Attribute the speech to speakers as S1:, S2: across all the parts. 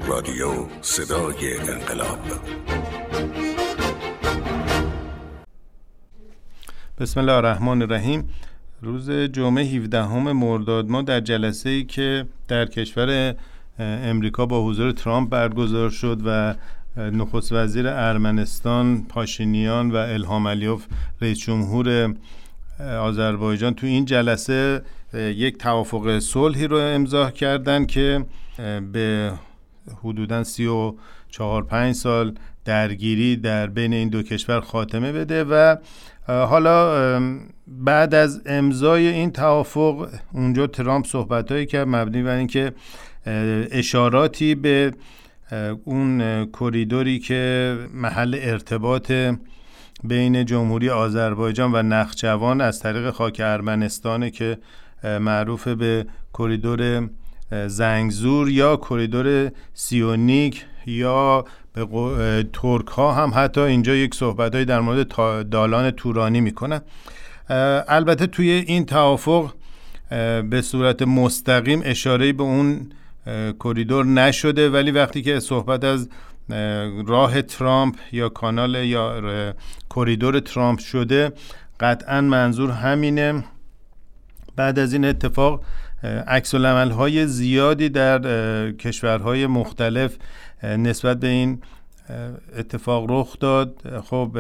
S1: رادیو صدای انقلاب.
S2: بسم الله الرحمن الرحیم. روز جمعه 17 مرداد ما در جلسه‌ای که در کشور امریکا با حضور ترامپ برگزار شد و نخست وزیر ارمنستان پاشینیان و الهام علیوف رئیس جمهور آذربایجان تو این جلسه یک توافق صلحی رو امضا کردن که به حدوداً 34-35 سال درگیری در بین این دو کشور خاتمه بده و حالا بعد از امضای این توافق اونجا ترامپ صحبتایی کرد مبنی بر اینکه اشاراتی به اون کریدوری که محل ارتباط بین جمهوری آذربایجان و نخجوان از طریق خاک ارمنستان که معروف به کریدور زنگزور یا کریدور سیونیک یا به ترک ها هم حتی اینجا یک صحبتایی در مورد دالان تورانی میکنن. البته توی این توافق به صورت مستقیم اشاره‌ای به اون کریدور نشده، ولی وقتی که صحبت از راه ترامپ یا کانال یا کریدور ترامپ شده قطعا منظور همینه. بعد از این اتفاق عکس‌العمل‌های زیادی در کشورهای مختلف نسبت به این اتفاق رخ داد. خب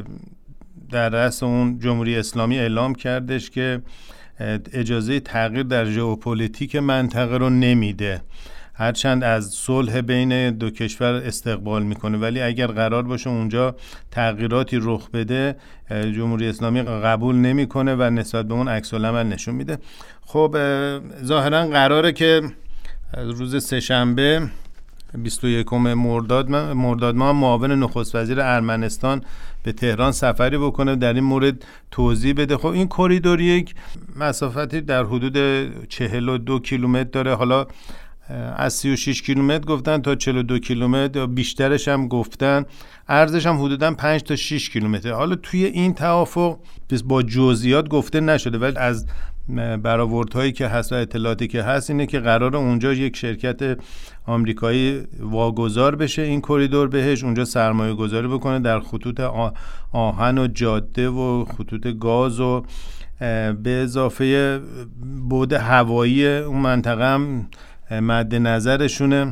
S2: در رأس اون جمهوری اسلامی اعلام کردش که اجازه تغییر در ژئوپلیتیک منطقه رو نمیده، هرچند از صلح بین دو کشور استقبال میکنه، ولی اگر قرار باشه اونجا تغییراتی رخ بده جمهوری اسلامی قبول نمیکنه و نسبت به اون عکس العمل نشون میده. خب ظاهرا قراره که روز سه‌شنبه 21 مرداد ما معاون نخست وزیر ارمنستان به تهران سفری بکنه در این مورد توضیح بده. خب این کریدور یک مسافتی در حدود 42 کیلومتر داره، حالا از 36 کیلومتر گفتن تا 42 کیلومتر، بیشترش هم گفتن، عرضش هم حدوداً 5 تا 6 کیلومتر. حالا توی این توافق با جزئیات گفته نشده، ولی از برآوردهایی که هست و اطلاعاتی که هست اینه که قرار اونجا یک شرکت آمریکایی واگذار بشه این کریدور بهش، اونجا سرمایه گذاری بکنه در خطوط آهن و جاده و خطوط گاز و به اضافه بعد هوایی اون منطقه هم مد نظرشونه.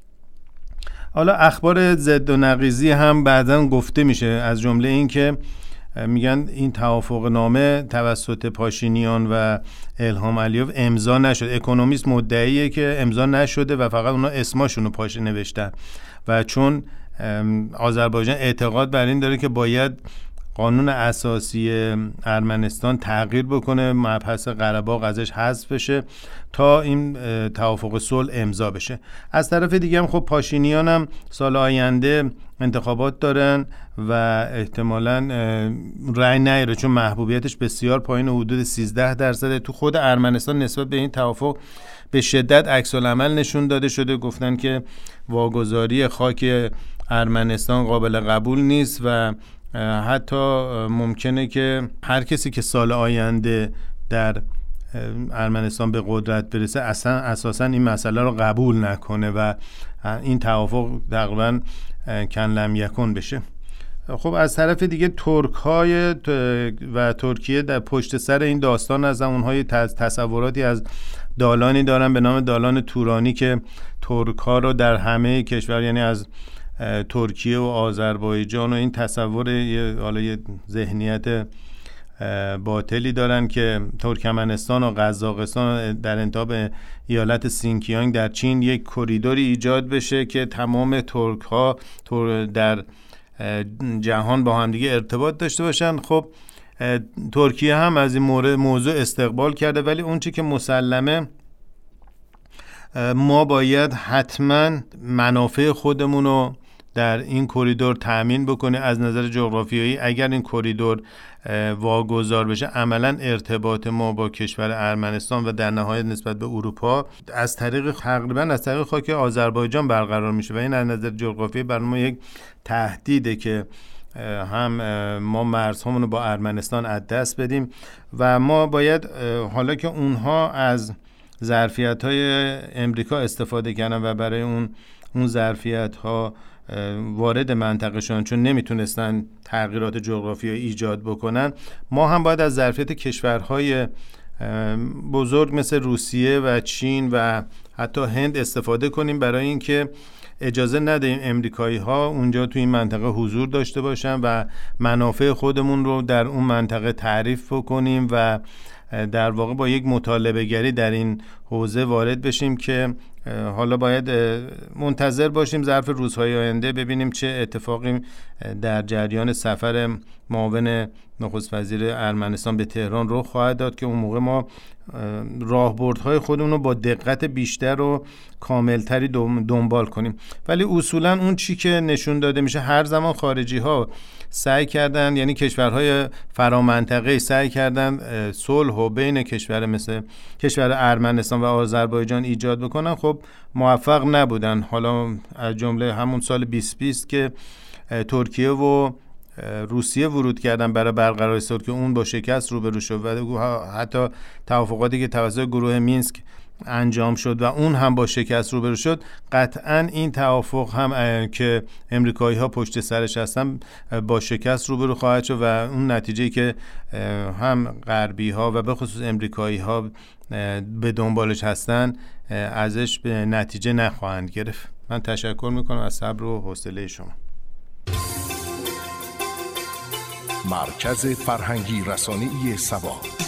S2: حالا اخبار ضد و نقیضی هم بعداً گفته میشه، از جمله این که میگن این توافق نامه توسط پاشینیان و الهام علیوف امضا نشد. اکونومیست مدعیه که امضا نشده و فقط اونا اسماشونو پاش نوشتن و چون آذربایجان اعتقاد بر این داره که باید قانون اساسی ارمنستان تغییر بکنه، مبحث قره باغ ازش حذف بشه تا این توافق صلح امضا بشه. از طرف دیگه هم خب پاشینیان هم سال آینده انتخابات دارن و احتمالاً رأی نیاره چون محبوبیتش بسیار پایین، حدود 13%. تو خود ارمنستان نسبت به این توافق به شدت عکس‌العمل نشون داده شده، گفتن که واگذاری خاک ارمنستان قابل قبول نیست و حتی ممکنه که هر کسی که سال آینده در ارمنستان به قدرت برسه اساساً این مسئله رو قبول نکنه و این توافق تقریباً کن لم یکن بشه. خب از طرف دیگه ترک‌های و ترکیه در پشت سر این داستان از اونهای تصوراتی از دالانی دارن به نام دالان تورانی که ترک‌ها رو در همه کشور، یعنی از ترکیه و آذربایجان و این تصور یه ذهنیت باطلی دارن که ترکمنستان و قزاقستان در انتاب ایالت سینکیانگ در چین یک کریدوری ایجاد بشه که تمام ترک‌ها در جهان با هم دیگه ارتباط داشته باشن. خب ترکیه هم از این موضوع استقبال کرده، ولی اون چی که مسلمه ما باید حتما منافع خودمون رو در این کریدور تأمین بکنه. از نظر جغرافیایی اگر این کریدور واگذار بشه عملا ارتباط ما با کشور ارمنستان و در نهایت نسبت به اروپا از طریق خاک آذربایجان برقرار میشه و این از نظر جغرافیایی برای ما یک تهدیده که هم ما مرزهامون رو با ارمنستان از دست بدیم و ما باید حالا که اونها از ظرفیت‌های امریکا استفاده کردن و برای اون ظرفیت‌ها وارد منطقه شدن، چون نمیتونستن تغییرات جغرافیایی ایجاد بکنن. ما هم باید از ظرفیت کشورهای بزرگ مثل روسیه و چین و حتی هند استفاده کنیم برای اینکه اجازه ندهیم امریکایی‌ها اونجا تو این منطقه حضور داشته باشن و منافع خودمون رو در اون منطقه تعریف بکنیم و در واقع با یک مطالبه گری در این حوزه وارد بشیم که حالا باید منتظر باشیم ظرف روزهای آینده ببینیم چه اتفاقی در جریان سفر معاون نخست وزیر ارمنستان به تهران رخ خواهد داد که اون موقع ما راهبردهای خودمون رو با دقت بیشتر و کاملتری دنبال کنیم. ولی اصولا اون چی که نشون داده میشه هر زمان خارجی ها سعی کردن، یعنی کشورهای فرامنطقه‌ای سعی کردن صلح و بین کشور مثل کشور ارمنستان و آذربایجان ایجاد بکنن، خب موفق نبودن. حالا از جمله همون سال 2020 که ترکیه و روسیه ورود کردن برای برقراری صلح که اون با شکست روبرو شد و حتی توافقاتی که توسط گروه مینسک انجام شد و اون هم با شکست روبرو شد. قطعاً این توافق هم که امریکایی ها پشت سرش هستن با شکست روبرو خواهد شد و اون نتیجه‌ای که هم غربی ها و به خصوص امریکایی ها به دنبالش هستن ازش به نتیجه نخواهند گرفت. من تشکر میکنم از صبر و حوصله شما.
S1: مرکز فرهنگی رسانه‌ای سبا.